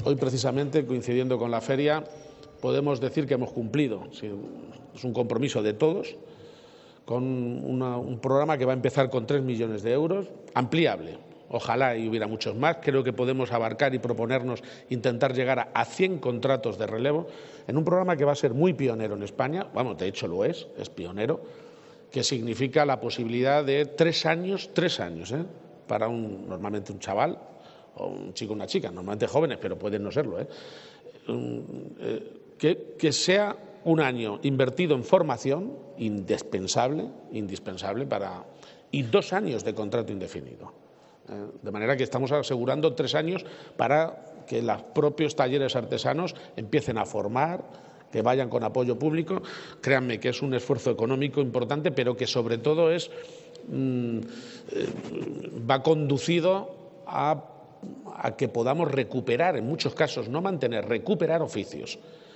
Hoy, precisamente, coincidiendo con la feria, podemos decir que hemos cumplido. Es un compromiso de todos, con un programa que va a empezar con 3 millones de euros, ampliable. Ojalá y hubiera muchos más. Creo que podemos abarcar y proponernos intentar llegar a 100 contratos de relevo en un programa que va a ser muy pionero en España. Vamos, de hecho lo es pionero, que significa la posibilidad de 3 años, para normalmente un chaval o un chico o una chica, normalmente jóvenes, pero pueden no serlo, que sea un año invertido en formación, indispensable y 2 años de contrato indefinido. De manera que estamos asegurando 3 años para que los propios talleres artesanos empiecen a formar, que vayan con apoyo público. Créanme que es un esfuerzo económico importante, pero que sobre todo va conducido a que podamos recuperar, en muchos casos, no mantener, recuperar oficios.